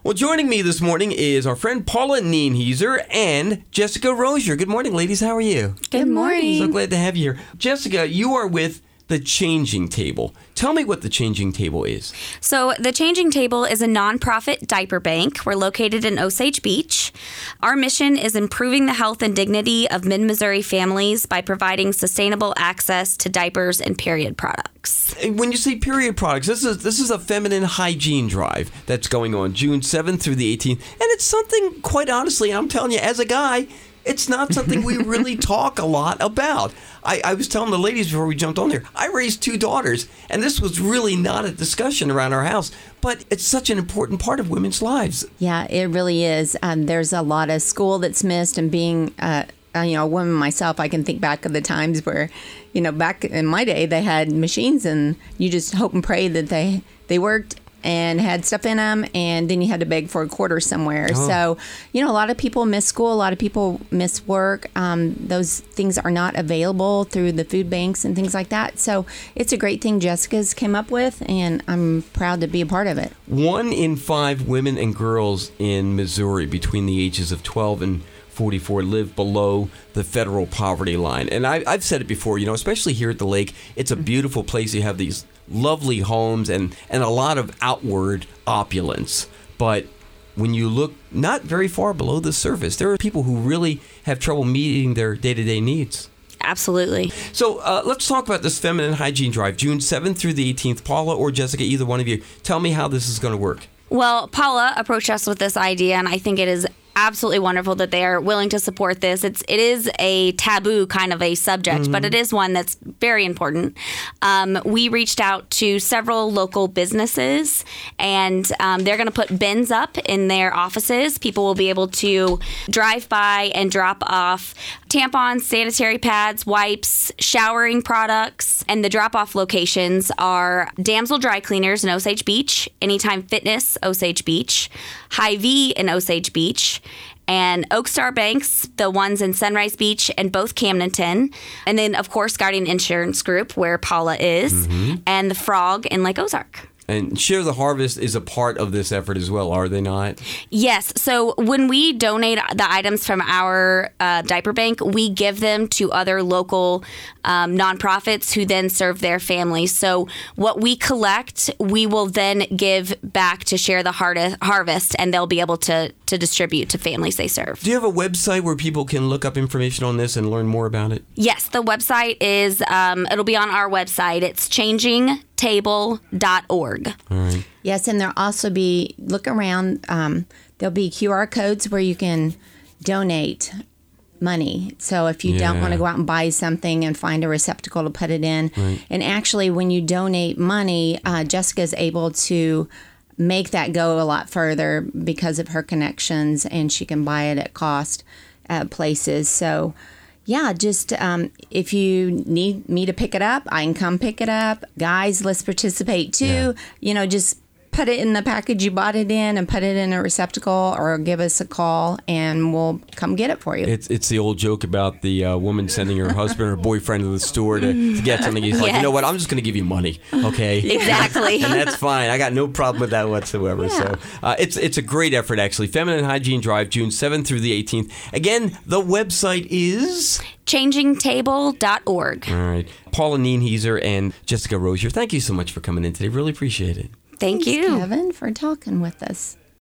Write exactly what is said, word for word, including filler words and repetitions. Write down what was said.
Well, joining me this morning is our friend Paula Nienheiser and Jessica Rozier. Good morning, ladies. How are you? Good morning. So glad to have you here. Jessica, you are with The Changing Table. Tell me what The Changing Table is. So The Changing Table is a nonprofit diaper bank. We're located in Osage Beach. Our mission is improving the health and dignity of mid-Missouri families by providing sustainable access to diapers and period products. When you say period products, this is this is a feminine hygiene drive that's going on June seventh through the eighteenth. And it's something, quite honestly, I'm telling you, as a guy, it's not something we really talk a lot about. I, I was telling the ladies before we jumped on there, I raised two daughters, and this was really not a discussion around our house, but it's such an important part of women's lives. Yeah, it really is. Um, there's a lot of school that's missed, and being uh, uh, you know, a woman myself, I can think back of the times where, you know, back in my day, they had machines, and you just hope and pray that they, they worked and had stuff in them, and then you had to beg for a quarter somewhere. Oh. So, you know, a lot of people miss school, a lot of people miss work. Um, those things are not available through the food banks and things like that. So it's a great thing Jessica's came up with, and I'm proud to be a part of it. One in five women and girls in Missouri between the ages of twelve and forty-four live below the federal poverty line. And I, I've said it before, you know, especially here at the lake, it's a beautiful place. You have these lovely homes and, and a lot of outward opulence. But when you look not very far below the surface, there are people who really have trouble meeting their day-to-day needs. Absolutely. So uh, let's talk about this feminine hygiene drive, June seventh through the eighteenth. Paula or Jessica, either one of you, tell me how this is going to work. Well, Paula approached us with this idea, and I think it is absolutely wonderful that they are willing to support this. It's it is a taboo kind of a subject, mm-hmm. but it is one that's very important. Um, we reached out to several local businesses, and um, they're going to put bins up in their offices. People will be able to drive by and drop off tampons, sanitary pads, wipes, showering products, and the drop-off locations are Damsel Dry Cleaners in Osage Beach, Anytime Fitness, Osage Beach, Hy-Vee in Osage Beach, and Oak Star Banks, the ones in Sunrise Beach and both Camdenton, and then, of course, Guardian Insurance Group, where Paula is, mm-hmm. and the Frog in Lake Ozark. And Share the Harvest is a part of this effort as well, are they not? Yes. So when we donate the items from our uh, diaper bank, we give them to other local um, nonprofits who then serve their families. So what we collect, we will then give back to Share the Har- Harvest, and they'll be able to, to distribute to families they serve. Do you have a website where people can look up information on this and learn more about it? Yes. The website is, um, it'll be on our website. It's changing table dot org. All right. Yes, and there'll also be, look around, um, there'll be Q R codes where you can donate money. So if you yeah. don't want to go out and buy something and find a receptacle to put it in. Right. And actually, when you donate money, uh, Jessica's able to make that go a lot further because of her connections, and she can buy it at cost at places. So yeah, just um, if you need me to pick it up, I can come pick it up. Guys, let's participate too. Yeah. You know, just put it in the package you bought it in and put it in a receptacle, or give us a call and we'll come get it for you. It's it's the old joke about the uh, woman sending her husband or boyfriend to the store to, to get something. He's like, yes. You know what, I'm just going to give you money, okay? Exactly. And that's fine. I got no problem with that whatsoever. Yeah. So uh, it's, it's a great effort, actually. Feminine Hygiene Drive, June seventh through the eighteenth. Again, the website is changing table dot org. All right. Paula Nienheiser and Jessica Rozier, thank you so much for coming in today. Really appreciate it. Thank Thanks, you, Kevin, for talking with us.